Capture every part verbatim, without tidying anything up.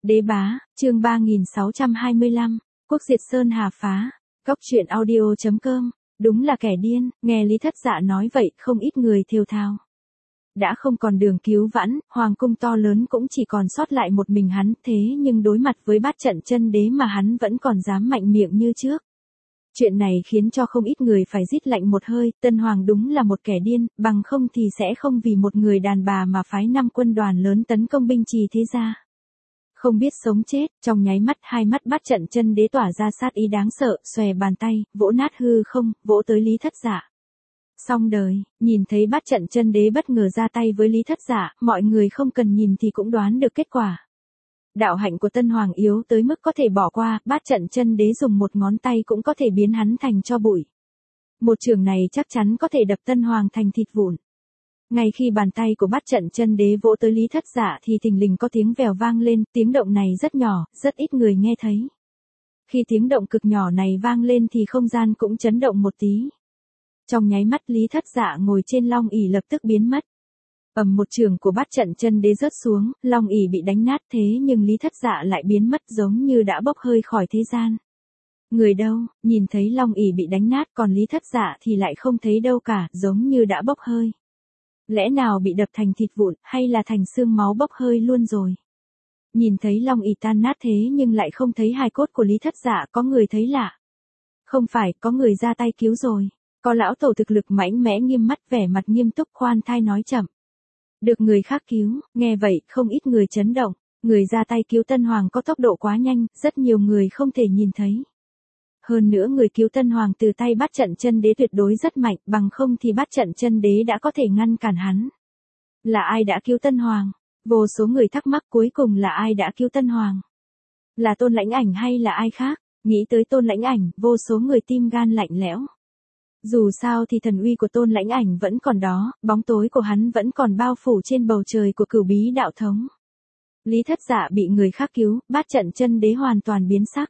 Đế bá, chương ba nghìn sáu trăm hai mươi lăm, quốc diệt Sơn Hà phá, góc truyện audio chấm com, đúng là kẻ điên, nghe Lý Thất Dạ nói vậy, không ít người thều thào. Đã không còn đường cứu vãn, hoàng cung to lớn cũng chỉ còn sót lại một mình hắn, thế nhưng đối mặt với bát trận chân đế mà hắn vẫn còn dám mạnh miệng như trước. Chuyện này khiến cho không ít người phải rít lạnh một hơi, Tân Hoàng đúng là một kẻ điên, bằng không thì sẽ không vì một người đàn bà mà phái năm quân đoàn lớn tấn công binh trì thế gia. Không biết sống chết, trong nháy mắt hai mắt bát trận chân đế tỏa ra sát ý đáng sợ, xòe bàn tay, vỗ nát hư không, vỗ tới Lý Thất Dạ. Xong đời, nhìn thấy bát trận chân đế bất ngờ ra tay với Lý Thất Dạ, mọi người không cần nhìn thì cũng đoán được kết quả. Đạo hạnh của Tân Hoàng yếu tới mức có thể bỏ qua, bát trận chân đế dùng một ngón tay cũng có thể biến hắn thành tro bụi. Một trường này chắc chắn có thể đập Tân Hoàng thành thịt vụn. Ngay khi bàn tay của bát trận chân đế vỗ tới Lý Thất Dạ thì thình lình có tiếng vèo vang lên, tiếng động này rất nhỏ, rất ít người nghe thấy. Khi tiếng động cực nhỏ này vang lên thì không gian cũng chấn động một tí. Trong nháy mắt Lý Thất Dạ ngồi trên long ỷ lập tức biến mất. Ầm một trường của bát trận chân đế rớt xuống, long ỷ bị đánh nát thế nhưng Lý Thất Dạ lại biến mất giống như đã bốc hơi khỏi thế gian. Người đâu, nhìn thấy long ỷ bị đánh nát còn Lý Thất Dạ thì lại không thấy đâu cả, giống như đã bốc hơi. Lẽ nào bị đập thành thịt vụn, hay là thành xương máu bốc hơi luôn rồi? Nhìn thấy long ỷ tan nát thế nhưng lại không thấy hài cốt của Lý Thất Dạ, có người thấy lạ. Không phải, có người ra tay cứu rồi. Có lão tổ thực lực mãnh mẽ nghiêm mắt vẻ mặt nghiêm túc khoan thai nói chậm. Được người khác cứu, nghe vậy không ít người chấn động. Người ra tay cứu Tân Hoàng có tốc độ quá nhanh, rất nhiều người không thể nhìn thấy. Hơn nữa người cứu Tân Hoàng từ tay bát trận chân đế tuyệt đối rất mạnh, bằng không thì bát trận chân đế đã có thể ngăn cản hắn. Là ai đã cứu Tân Hoàng? Vô số người thắc mắc cuối cùng là ai đã cứu Tân Hoàng? Là Tôn Lãnh Ảnh hay là ai khác? Nghĩ tới Tôn Lãnh Ảnh, vô số người tim gan lạnh lẽo. Dù sao thì thần uy của Tôn Lãnh Ảnh vẫn còn đó, bóng tối của hắn vẫn còn bao phủ trên bầu trời của Cửu Bí đạo thống. Lý Thất Dạ bị người khác cứu, bát trận chân đế hoàn toàn biến sắc.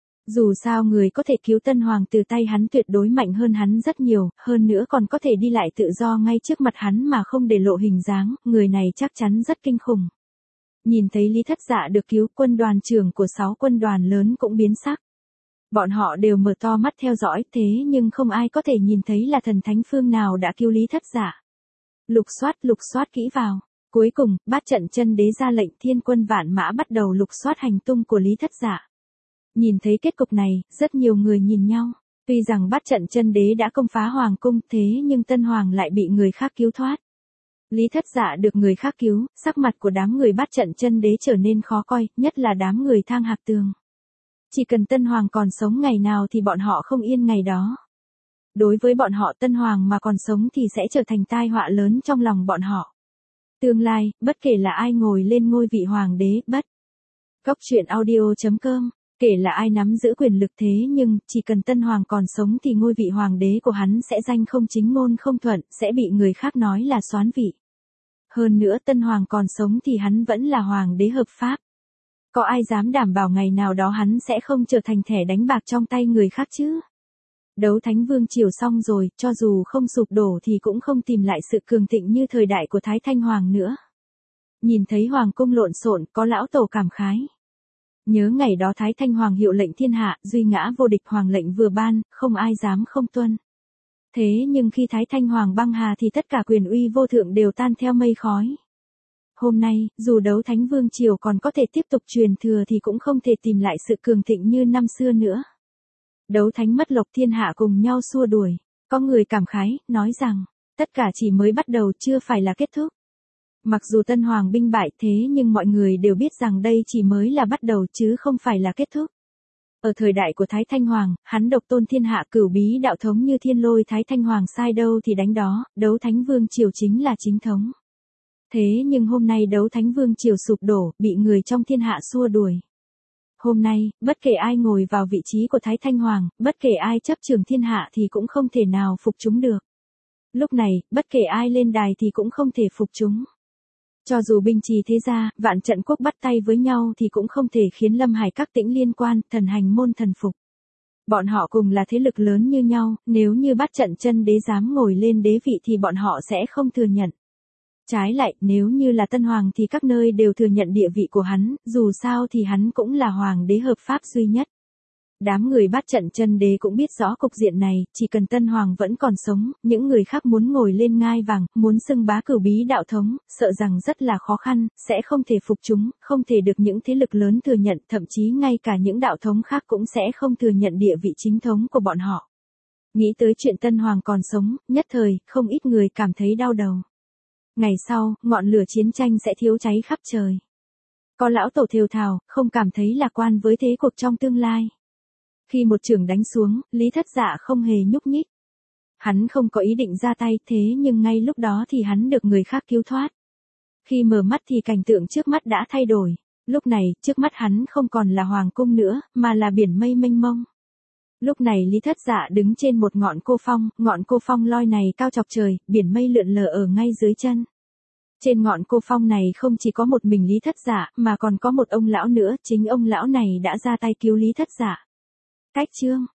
Dù sao người có thể cứu Tân Hoàng từ tay hắn tuyệt đối mạnh hơn hắn rất nhiều, hơn nữa còn có thể đi lại tự do ngay trước mặt hắn mà không để lộ hình dáng, người này chắc chắn rất kinh khủng. Nhìn thấy Lý Thất Dạ được cứu, quân đoàn trưởng của sáu quân đoàn lớn cũng biến sắc. Bọn họ đều mở to mắt theo dõi, thế nhưng không ai có thể nhìn thấy là thần thánh phương nào đã cứu Lý Thất Dạ. Lục soát, lục soát kỹ vào. Cuối cùng, bát trận chân đế ra lệnh thiên quân vạn mã bắt đầu lục soát hành tung của Lý Thất Dạ. Nhìn thấy kết cục này, rất nhiều người nhìn nhau. Tuy rằng bát trận chân đế đã công phá hoàng cung, thế nhưng Tân Hoàng lại bị người khác cứu thoát. Lý Thất Dạ được người khác cứu, sắc mặt của đám người bát trận chân đế trở nên khó coi, nhất là đám người Thang Hạc Tường. Chỉ cần Tân Hoàng còn sống ngày nào thì bọn họ không yên ngày đó. Đối với bọn họ Tân Hoàng mà còn sống thì sẽ trở thành tai họa lớn trong lòng bọn họ. Tương lai, bất kể là ai ngồi lên ngôi vị hoàng đế, bất. Góc truyện audio chấm com, kể là ai nắm giữ quyền lực thế nhưng, chỉ cần Tân Hoàng còn sống thì ngôi vị hoàng đế của hắn sẽ danh không chính ngôn không thuận, sẽ bị người khác nói là soán vị. Hơn nữa Tân Hoàng còn sống thì hắn vẫn là hoàng đế hợp pháp. Có ai dám đảm bảo ngày nào đó hắn sẽ không trở thành thẻ đánh bạc trong tay người khác chứ? Đấu Thánh Vương Triều xong rồi, cho dù không sụp đổ thì cũng không tìm lại sự cường thịnh như thời đại của Thái Thanh Hoàng nữa. Nhìn thấy hoàng cung lộn xộn, có lão tổ cảm khái. Nhớ ngày đó Thái Thanh Hoàng hiệu lệnh thiên hạ, duy ngã vô địch hoàng lệnh vừa ban, không ai dám không tuân. Thế nhưng khi Thái Thanh Hoàng băng hà thì tất cả quyền uy vô thượng đều tan theo mây khói. Hôm nay, dù Đấu Thánh Vương Triều còn có thể tiếp tục truyền thừa thì cũng không thể tìm lại sự cường thịnh như năm xưa nữa. Đấu Thánh mất lộc thiên hạ cùng nhau xua đuổi. Có người cảm khái, nói rằng, tất cả chỉ mới bắt đầu chưa phải là kết thúc. Mặc dù Tân Hoàng binh bại thế nhưng mọi người đều biết rằng đây chỉ mới là bắt đầu chứ không phải là kết thúc. Ở thời đại của Thái Thanh Hoàng, hắn độc tôn thiên hạ Cửu Bí đạo thống như thiên lôi Thái Thanh Hoàng sai đâu thì đánh đó, Đấu Thánh Vương Triều chính là chính thống. Thế nhưng hôm nay Đấu Thánh Vương Triều sụp đổ, bị người trong thiên hạ xua đuổi. Hôm nay, bất kể ai ngồi vào vị trí của Thái Thanh Hoàng, bất kể ai chấp trường thiên hạ thì cũng không thể nào phục chúng được. Lúc này, bất kể ai lên đài thì cũng không thể phục chúng. Cho dù binh trì thế gia, vạn trận quốc bắt tay với nhau thì cũng không thể khiến Lâm Hải các tỉnh liên quan, thần hành môn thần phục. Bọn họ cùng là thế lực lớn như nhau, nếu như bát trận chân đế dám ngồi lên đế vị thì bọn họ sẽ không thừa nhận. Trái lại, nếu như là tân hoàng thì các nơi đều thừa nhận địa vị của hắn, dù sao thì hắn cũng là hoàng đế hợp pháp duy nhất. Đám người bát trận chân đế cũng biết rõ cục diện này, chỉ cần tân hoàng vẫn còn sống, những người khác muốn ngồi lên ngai vàng, muốn xưng bá cửu bí đạo thống, sợ rằng rất là khó khăn, sẽ không thể phục chúng, không thể được những thế lực lớn thừa nhận, thậm chí ngay cả những đạo thống khác cũng sẽ không thừa nhận địa vị chính thống của bọn họ. Nghĩ tới chuyện tân hoàng còn sống, nhất thời, không ít người cảm thấy đau đầu. Ngày sau, ngọn lửa chiến tranh sẽ thiêu cháy khắp trời. Có lão tổ thều thào, không cảm thấy lạc quan với thế cuộc trong tương lai. Khi một chưởng đánh xuống, Lý Thất Dạ không hề nhúc nhích. Hắn không có ý định ra tay, thế nhưng ngay lúc đó thì hắn được người khác cứu thoát. Khi mở mắt thì cảnh tượng trước mắt đã thay đổi. Lúc này, trước mắt hắn không còn là hoàng cung nữa, mà là biển mây mênh mông. Lúc này Lý Thất Dạ đứng trên một ngọn cô phong, ngọn cô phong loi này cao chọc trời, biển mây lượn lờ ở ngay dưới chân. Trên ngọn cô phong này không chỉ có một mình Lý Thất Dạ, mà còn có một ông lão nữa, chính ông lão này đã ra tay cứu Lý Thất Dạ. Cách chương